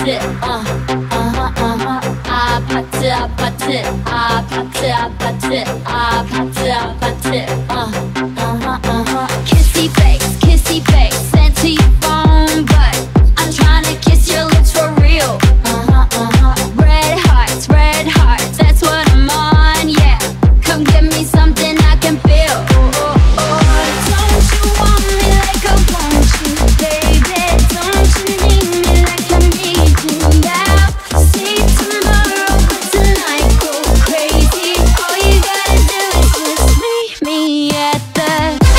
아파트 아파트 아파트 아파트 아파트 아파트 아파트 kissy face sent to your phone but I'm trying to kiss your lips for real red hearts that's what I'm on yeah come give me something I can feel don't you want me like I want you baby don't you need me like I need you now see tomorrow but tonight go crazy all you gotta do is just meet me at the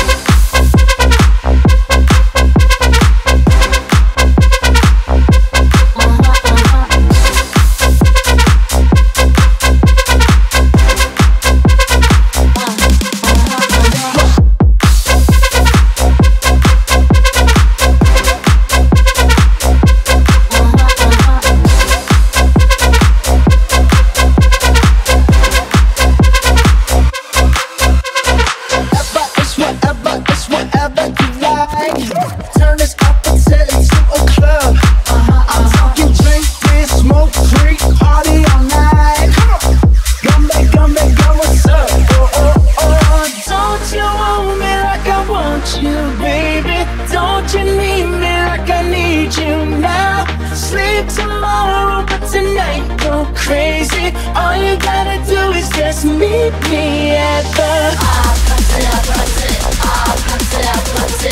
Turn this up until it's 2 o'clock. I'm talking drink, beer, smoke, freak, party all night. Come back, what's up? Don't you want me like I want you, baby? Don't you need me like I need you now? Sleep tomorrow, but tonight go crazy. All you gotta do is just meet me at the